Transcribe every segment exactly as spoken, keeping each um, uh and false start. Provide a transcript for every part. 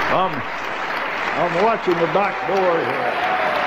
I'm, I'm watching the back door here.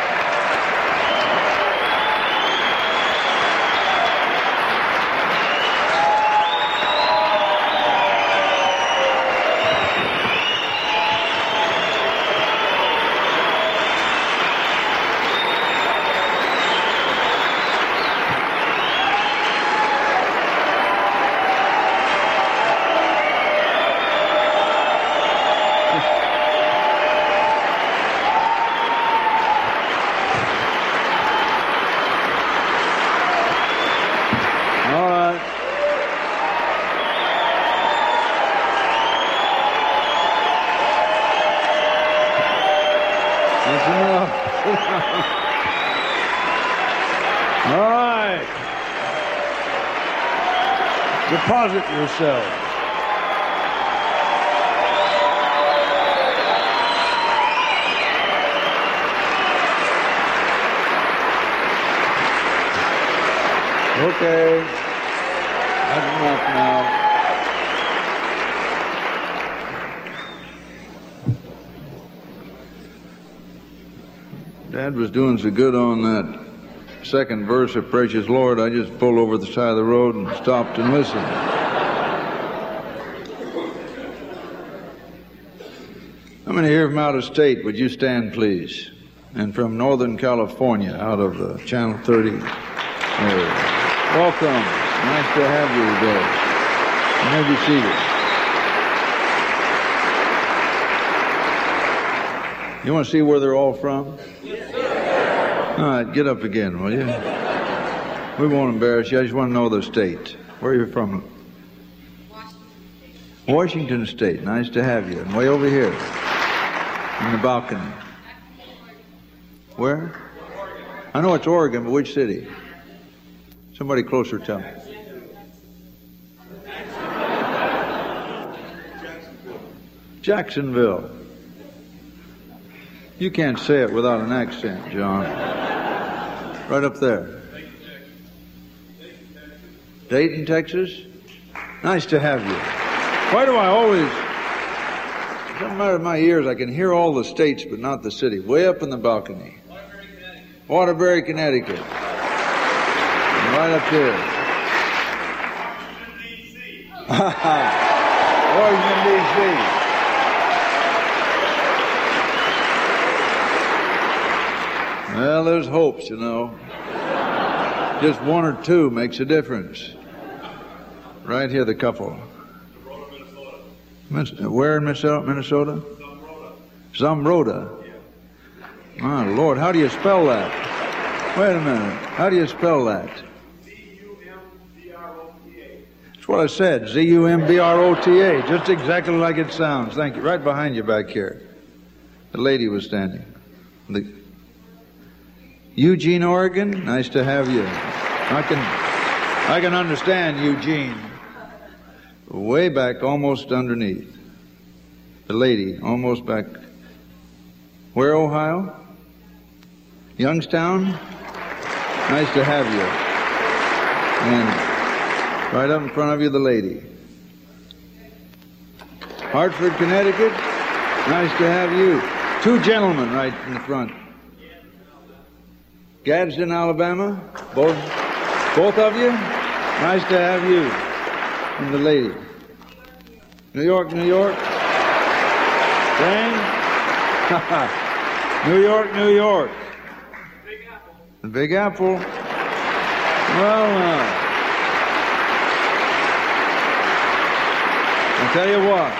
All right. Deposit yourself. Okay. That's enough now. Dad was doing so good on that second verse of Precious Lord, I just pulled over the side of the road and stopped and listened. How many here from out of state? Would you stand, please? And from Northern California, out of uh, Channel thirty area. Welcome. Nice to have you today. You may be seated. You want to see where they're all from? All right, get up again, will you? We won't embarrass you. I just want to know the state. Where are you from? Washington State. Nice to have you. And way over here, in the balcony. Where? I know it's Oregon, but which city? Somebody closer, tell me. Jacksonville. You can't say it without an accent, John. Right up there. Dayton, Texas? Nice to have you. Why do I always... It doesn't matter my ears. I can hear all the states, but not the city. Way up in the balcony. Waterbury, Connecticut. And right up here. Washington, D C Well, there's hopes, you know. Just one or two makes a difference. Right here, the couple. Where in Minnesota? Zumbrota. My Lord, how do you spell that? Wait a minute. How do you spell that? Z U M B R O T A. That's what I said. Z U M B R O T A. Just exactly like it sounds. Thank you. Right behind you back here. The lady was standing. The Eugene, Oregon. Nice to have you. I can, I can understand Eugene. Way back, almost underneath. The lady, almost back. Where, Ohio? Youngstown? Nice to have you. And right up in front of you, the lady. Hartford, Connecticut? Nice to have you. Two gentlemen right in the front. Gadsden, Alabama? Both, both of you? Nice to have you. And the lady. New York, New York? Dang? New York, New York. Big Apple. The Big Apple. Well, uh, I'll tell you what.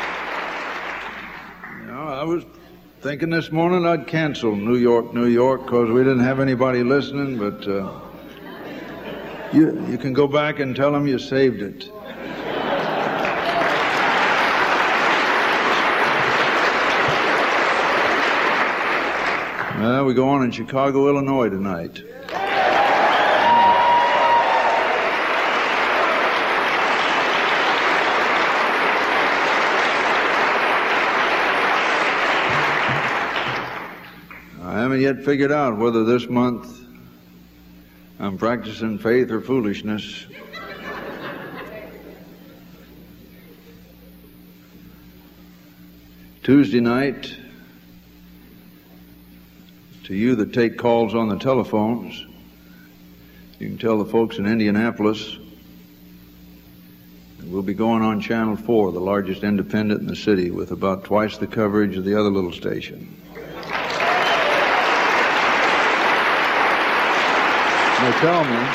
You know, I was thinking this morning I'd cancel New York, New York, because we didn't have anybody listening, but uh, you, you can go back and tell them you saved it. Uh, we go on in Chicago, Illinois tonight. I haven't yet figured out whether this month I'm practicing faith or foolishness. Tuesday night, to you that take calls on the telephones, you can tell the folks in Indianapolis that we'll be going on Channel four, the largest independent in the city, with about twice the coverage of the other little station. They tell me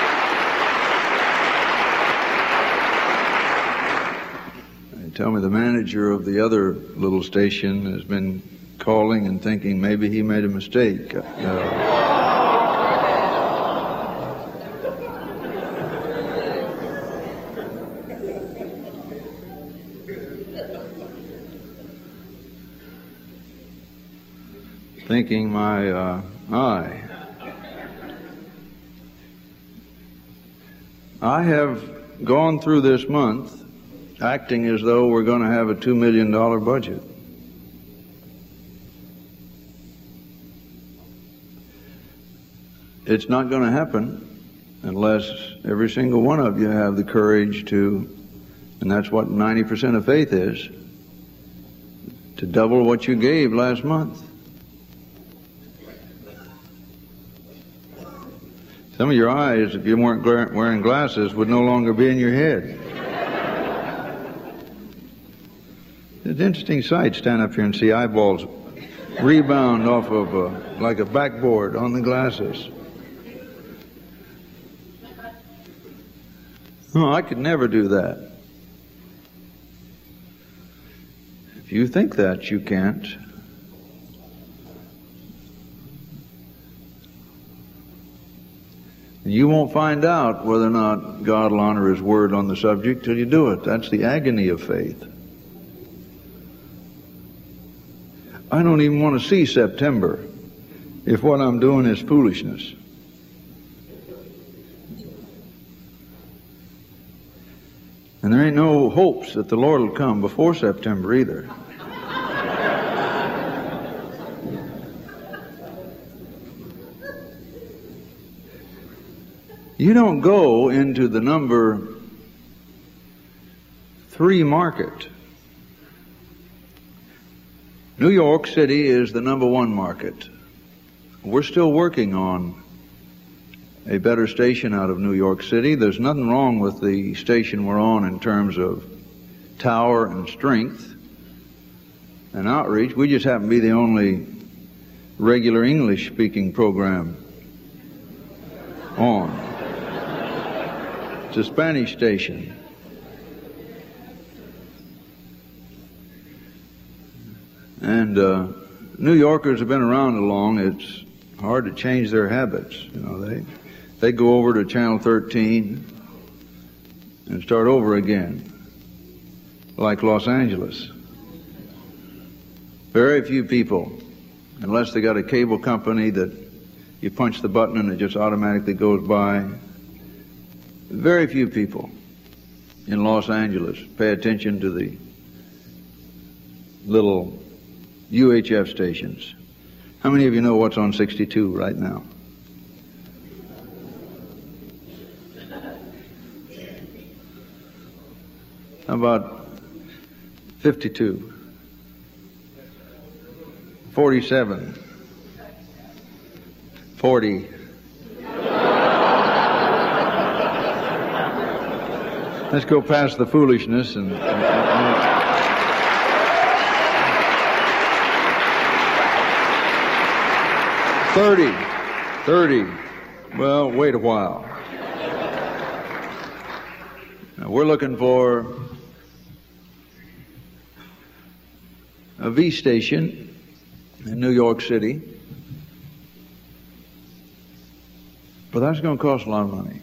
they tell me the manager of the other little station has been calling and thinking maybe he made a mistake. Uh, thinking my uh, eye. I have gone through this month acting as though we're going to have a two million dollar budget. It's not going to happen unless every single one of you have the courage to, and that's what ninety percent of faith is, to double what you gave last month. Some of your eyes, if you weren't wearing glasses, would no longer be in your head. It's an interesting sight, stand up here and see eyeballs rebound off of a, like a backboard on the glasses. No, I could never do that. If you think that, you can't. You won't find out whether or not God will honor His word on the subject till you do it. That's the agony of faith. I don't even want to see September if what I'm doing is foolishness. And there ain't no hopes that the Lord will come before September either. You don't go into the number three market. New York City is the number one market. We're still working on a better station out of New York City. There's nothing wrong with the station we're on in terms of tower and strength and outreach. We just happen to be the only regular English-speaking program on. It's a Spanish station. And uh, New Yorkers have been around long. It's hard to change their habits. You know, they they go over to Channel thirteen and start over again, like Los Angeles. Very few people, unless they got a cable company that you punch the button and it just automatically goes by. Very few people in Los Angeles pay attention to the little U H F stations. How many of you know what's on sixty-two right now? How about fifty-two? forty-seven? forty? Let's go past the foolishness and... thirty. thirty. Well, wait a while. Now, we're looking for a V station in New York City. But that's going to cost a lot of money.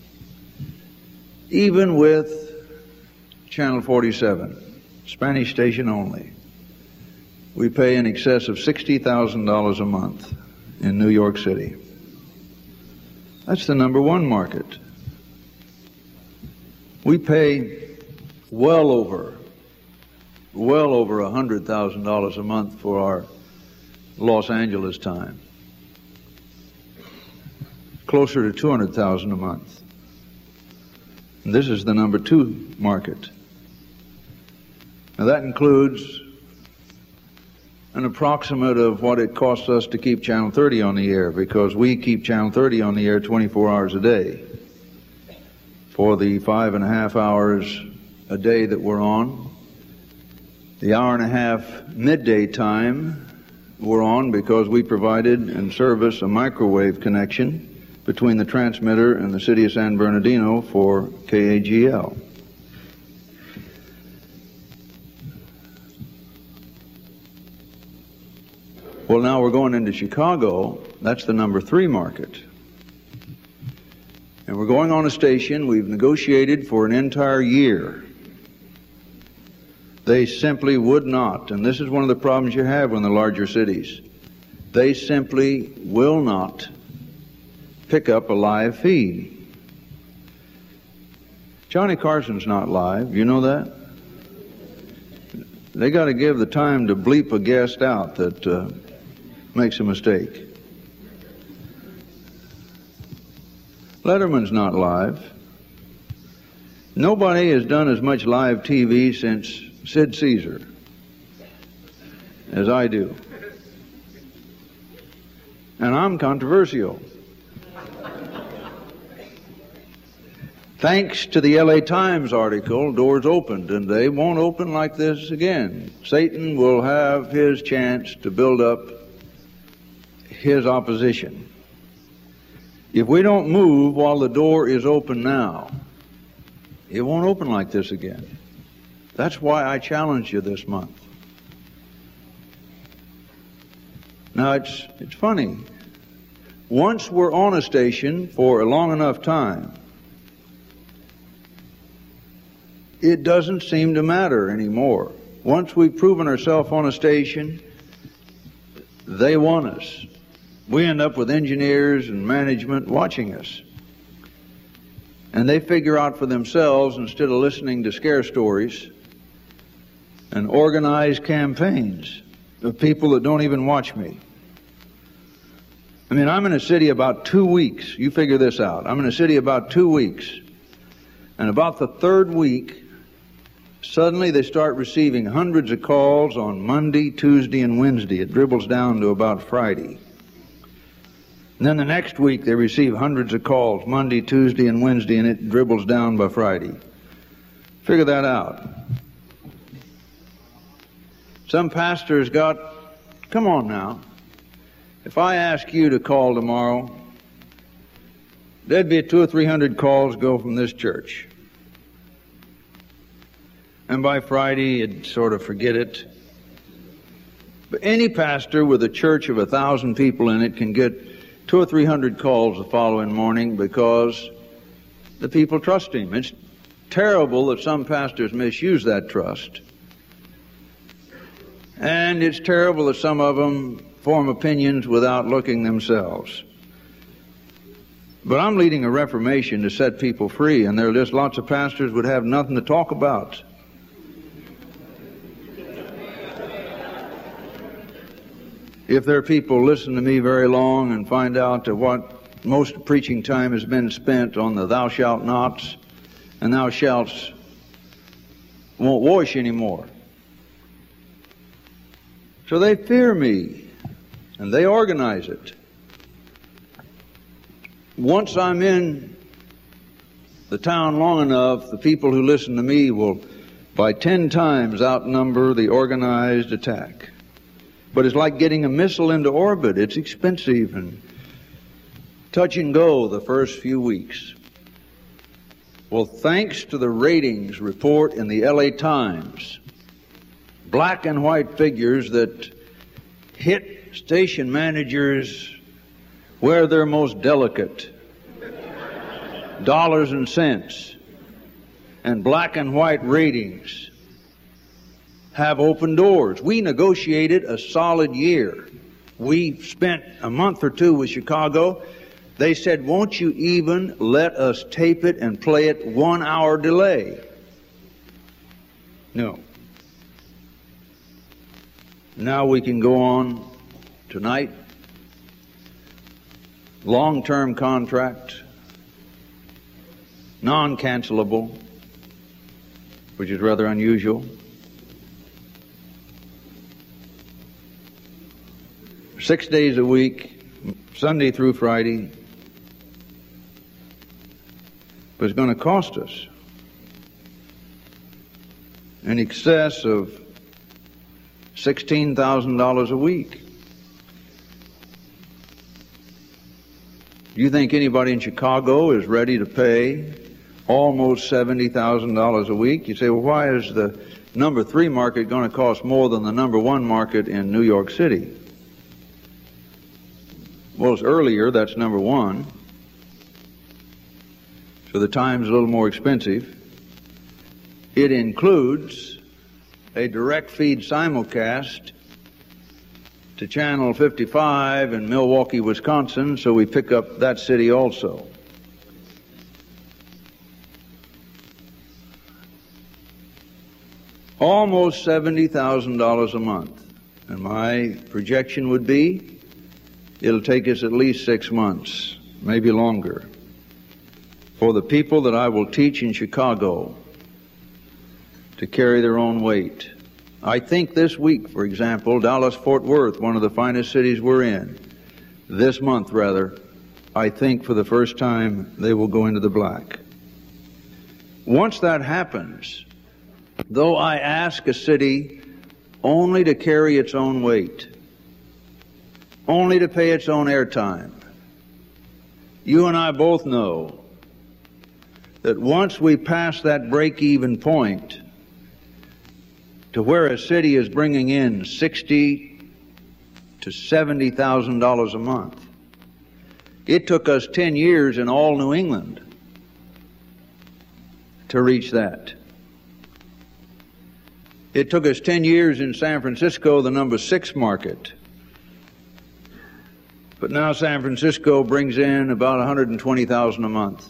Even with Channel forty-seven, Spanish station only, we pay in excess of sixty thousand dollars a month in New York City. That's the number one market. We pay well over, well over one hundred thousand dollars a month for our Los Angeles time. Closer to two hundred thousand dollars a month. And this is the number two market. Now that includes an approximate of what it costs us to keep Channel thirty on the air, because we keep Channel thirty on the air twenty-four hours a day. For the five and a half hours a day that we're on, the hour and a half midday time we're on because we provided and service a microwave connection between the transmitter and the city of San Bernardino for K A G L. Well, now we're going into Chicago. That's the number three market. And we're going on a station we've negotiated for an entire year. They simply would not, and this is one of the problems you have in the larger cities, they simply will not pick up a live feed. Johnny Carson's not live, you know that? They got to give the time to bleep a guest out that uh, makes a mistake. Letterman's not live. Nobody has done as much live T V since Sid Caesar as I do. And I'm controversial. Thanks to the L A Times article, doors opened, and they won't open like this again. Satan will have his chance to build up his opposition. If we don't move while the door is open now, it won't open like this again. That's why I challenge you this month. Now, it's, it's funny. Once we're on a station for a long enough time, it doesn't seem to matter anymore. Once we've proven ourselves on a station, they want us. We end up with engineers and management watching us. And they figure out for themselves, instead of listening to scare stories, and organize campaigns of people that don't even watch me. I mean, I'm in a city about two weeks. You figure this out. I'm in a city about two weeks. And about the third week, suddenly they start receiving hundreds of calls on Monday, Tuesday, and Wednesday. It dribbles down to about Friday. And then the next week they receive hundreds of calls, Monday, Tuesday, and Wednesday, and it dribbles down by Friday. Figure that out. Some pastors got, come on now, if I ask you to call tomorrow, there'd be two or three hundred calls go from this church. And by Friday, you'd sort of forget it. But any pastor with a church of a thousand people in it can get two or three hundred calls the following morning because the people trust him. It's terrible that some pastors misuse that trust. And it's terrible that some of them form opinions without looking themselves. But I'm leading a reformation to set people free, and there are just lots of pastors would have nothing to talk about. If there are people listen to me very long and find out that what most preaching time has been spent on the thou shalt nots and thou shalts, won't wash anymore. So they fear me, and they organize it. Once I'm in the town long enough, the people who listen to me will by ten times outnumber the organized attack. But it's like getting a missile into orbit. It's expensive and touch and go the first few weeks. Well, thanks to the ratings report in the L A Times, black and white figures that hit station managers where they're most delicate, dollars and cents, and black and white ratings have opened doors. We negotiated a solid year. We spent a month or two with Chicago. They said, won't you even let us tape it and play it one hour delay? No. Now we can go on tonight. Long-term contract, non-cancelable, which is rather unusual. six days a week, Sunday through Friday. But it's going to cost us in excess of sixteen thousand dollars a week. Do you think anybody in Chicago is ready to pay almost seventy thousand dollars a week? You say, well, why is the number three market going to cost more than the number one market in New York City? Well, it's earlier, that's number one. So the time's a little more expensive. It includes a direct feed simulcast to Channel fifty-five in Milwaukee, Wisconsin, so we pick up that city also. Almost seventy thousand dollars a month. And my projection would be it'll take us at least six months, maybe longer, for the people that I will teach in Chicago to carry their own weight. I think this week, for example, Dallas-Fort Worth, one of the finest cities we're in, this month rather, I think for the first time they will go into the black. Once that happens, though I ask a city only to carry its own weight, only to pay its own airtime, you and I both know that once we pass that break-even point to where a city is bringing in sixty to seventy thousand dollars a month, it took us ten years in all New England to reach that. It took us ten years in San Francisco, the number six market. But now San Francisco brings in about one hundred twenty thousand dollars a month.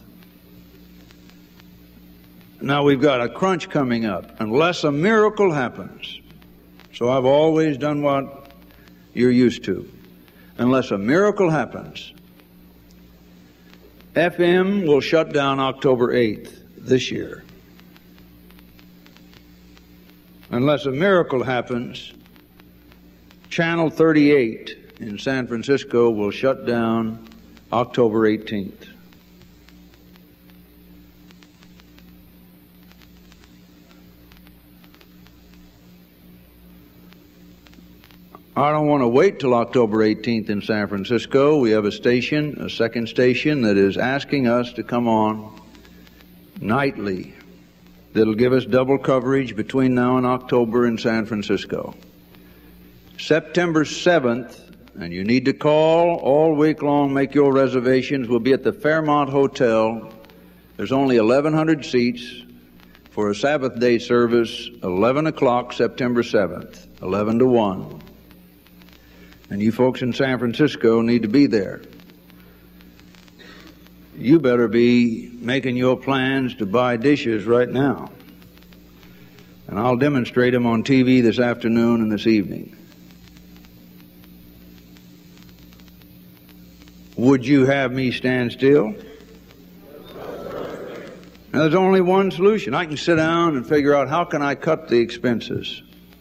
Now we've got a crunch coming up, unless a miracle happens. So I've always done what you're used to. Unless a miracle happens, F M will shut down October eighth this year. Unless a miracle happens, Channel thirty-eight in San Francisco will shut down October eighteenth. I don't want to wait till October eighteenth in San Francisco. We have a station, a second station, that is asking us to come on nightly. That'll give us double coverage between now and October in San Francisco. September seventh, and you need to call all week long, make your reservations. We'll be at the Fairmont Hotel. There's only eleven hundred seats for a Sabbath day service, eleven o'clock, September seventh, eleven to one. And you folks in San Francisco need to be there. You better be making your plans to buy dishes right now. And I'll demonstrate them on T V this afternoon and this evening. Would you have me stand still? Now, there's only one solution. I can sit down and figure out how can I cut the expenses.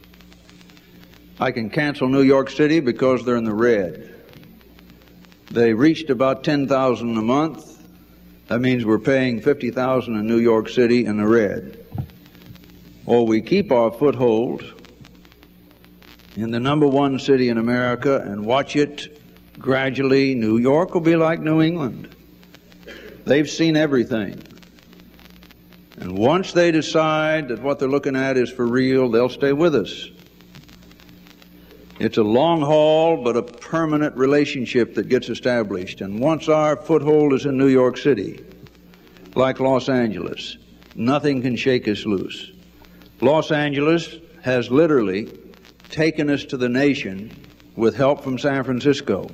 I can cancel New York City because they're in the red. They reached about ten thousand a month. That means we're paying fifty thousand in New York City in the red. Or we keep our foothold in the number one city in America and watch it gradually. New York will be like New England. They've seen everything. And once they decide that what they're looking at is for real, they'll stay with us. It's a long haul, but a permanent relationship that gets established. And once our foothold is in New York City, like Los Angeles, nothing can shake us loose. Los Angeles has literally taken us to the nation with help from San Francisco.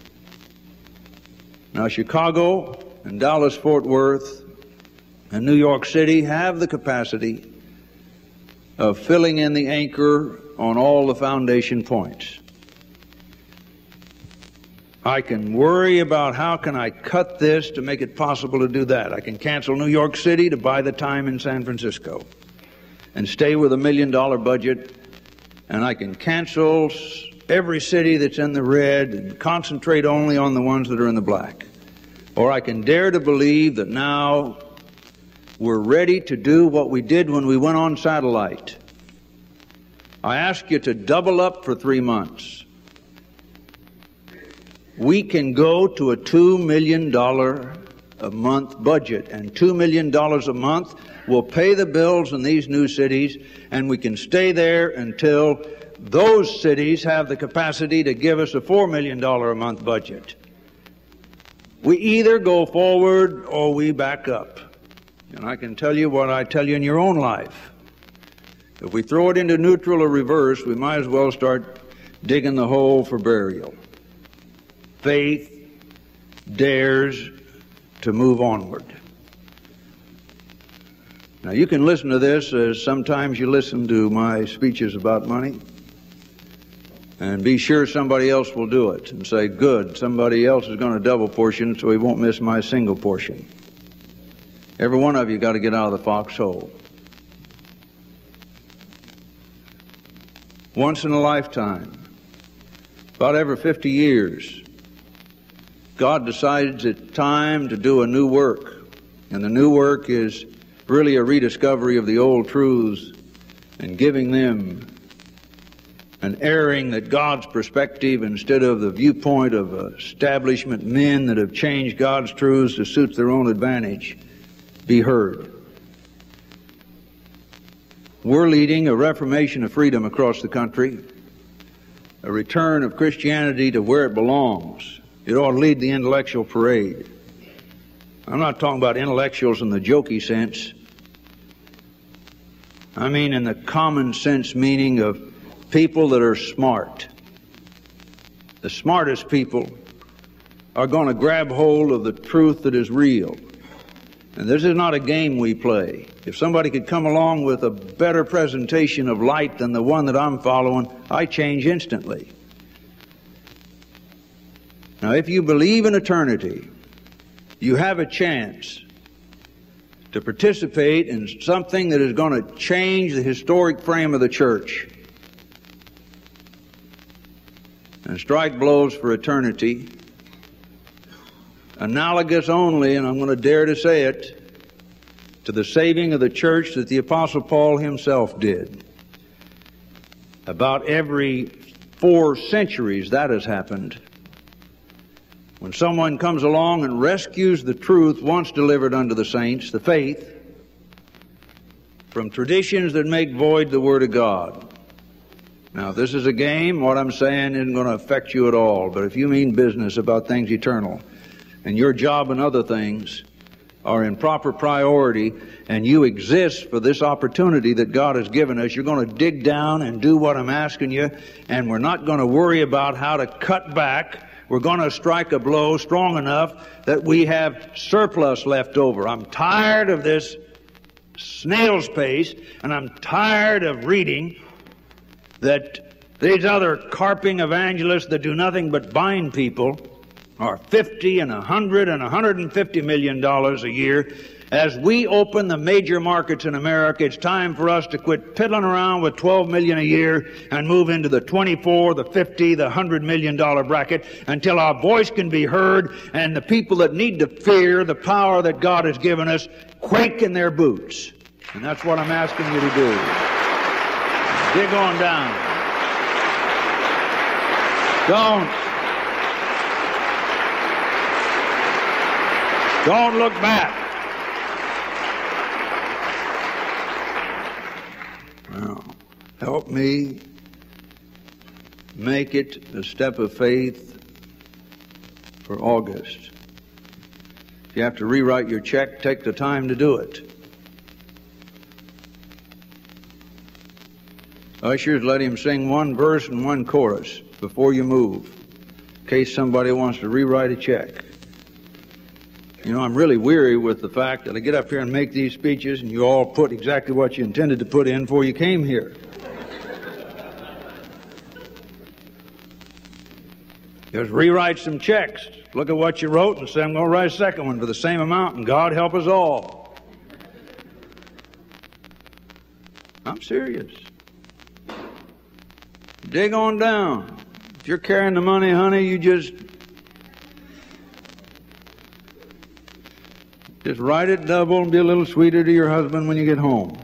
Now, Chicago and Dallas-Fort Worth and New York City have the capacity of filling in the anchor on all the foundation points. I can worry about how can I cut this to make it possible to do that. I can cancel New York City to buy the time in San Francisco and stay with a million dollar budget, and I can cancel every city that's in the red and concentrate only on the ones that are in the black. Or I can dare to believe that now we're ready to do what we did when we went on satellite. I ask you to double up for three months. We can go to a two million dollars a month budget, and two million dollars a month will pay the bills in these new cities, and we can stay there until those cities have the capacity to give us a four million dollars a month budget. We either go forward or we back up. And I can tell you what I tell you in your own life. If we throw it into neutral or reverse, we might as well start digging the hole for burial. Faith dares to move onward. Now you can listen to this as sometimes you listen to my speeches about money, and be sure somebody else will do it and say, good, somebody else is going to double portion so he won't miss my single portion. Every one of you got to get out of the foxhole. Once in a lifetime, about every fifty years, God decides it's time to do a new work. And the new work is really a rediscovery of the old truths and giving them an airing that God's perspective, instead of the viewpoint of establishment men that have changed God's truths to suit their own advantage, be heard. We're leading a reformation of freedom across the country, a return of Christianity to where it belongs. It ought to lead the intellectual parade. I'm not talking about intellectuals in the jokey sense. I mean in the common sense meaning of people that are smart. The smartest people are going to grab hold of the truth that is real. And this is not a game we play. If somebody could come along with a better presentation of light than the one that I'm following, I change instantly. Now, if you believe in eternity, you have a chance to participate in something that is going to change the historic frame of the church and strike blows for eternity, analogous only, and I'm going to dare to say it, to the saving of the church that the Apostle Paul himself did. About every four centuries that has happened. When someone comes along and rescues the truth once delivered unto the saints, the faith, from traditions that make void the Word of God. Now, if this is a game, what I'm saying isn't going to affect you at all. But if you mean business about things eternal, and your job and other things are in proper priority, and you exist for this opportunity that God has given us, you're going to dig down and do what I'm asking you, and we're not going to worry about how to cut back. We're going to strike a blow strong enough that we have surplus left over. I'm tired of this snail's pace, and I'm tired of reading that these other carping evangelists that do nothing but bind people are fifty and a hundred and a hundred and fifty million dollars a year. As we open the major markets in America, it's time for us to quit piddling around with twelve million a year and move into the twenty-four, the fifty, the hundred million dollar bracket until our voice can be heard and the people that need to fear the power that God has given us quake in their boots. And that's what I'm asking you to do. Dig on down. Don't Don't look back. Now, help me make it a step of faith for August. If you have to rewrite your check, take the time to do it. Ushers, let him sing one verse and one chorus before you move, in case somebody wants to rewrite a check. You know, I'm really weary with the fact that I get up here and make these speeches and you all put exactly what you intended to put in before you came here. Just rewrite some checks. Look at what you wrote and say, I'm going to write a second one for the same amount, and God help us all. I'm serious. Dig on down. If you're carrying the money, honey, you just just write it double and be a little sweeter to your husband when you get home.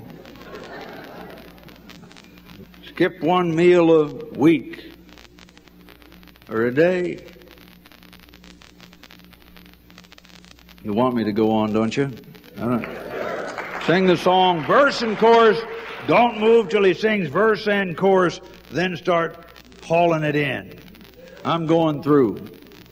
Skip one meal a week or a day. You want me to go on, don't you? All right. Sing the song, verse and chorus. Don't move till he sings verse and chorus, then start hauling it in. I'm going through.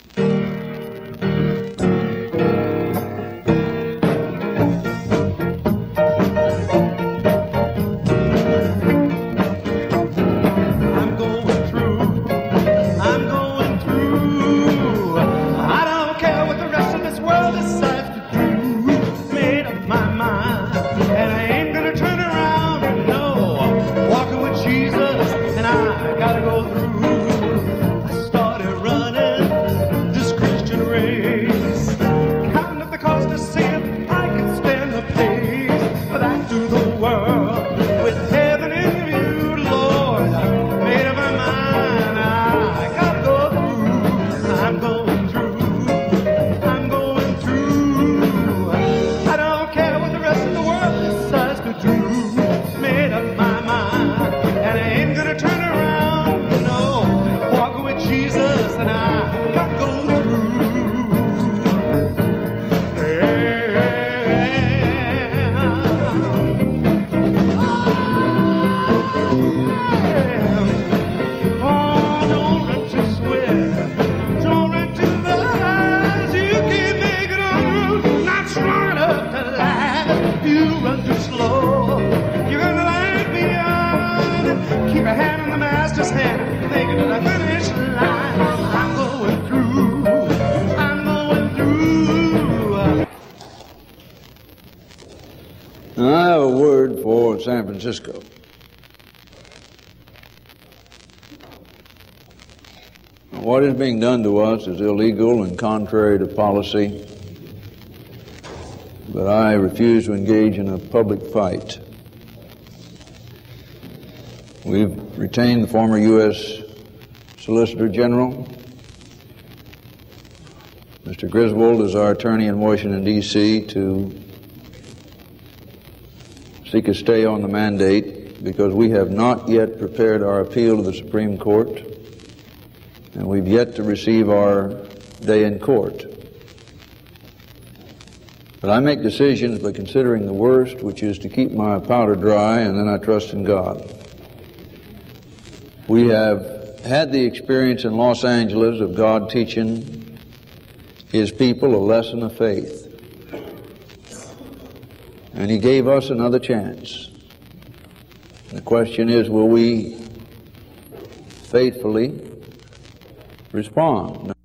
I have a word for San Francisco. What is being done to us is illegal and contrary to policy, but I refuse to engage in a public fight. We've retained the former U S Solicitor General. Mister Griswold is our attorney in Washington, D C to seek a stay on the mandate because we have not yet prepared our appeal to the Supreme Court, and we've yet to receive our day in court. But I make decisions by considering the worst, which is to keep my powder dry, and then I trust in God. We have had the experience in Los Angeles of God teaching His people a lesson of faith. And He gave us another chance. The question is, will we faithfully respond?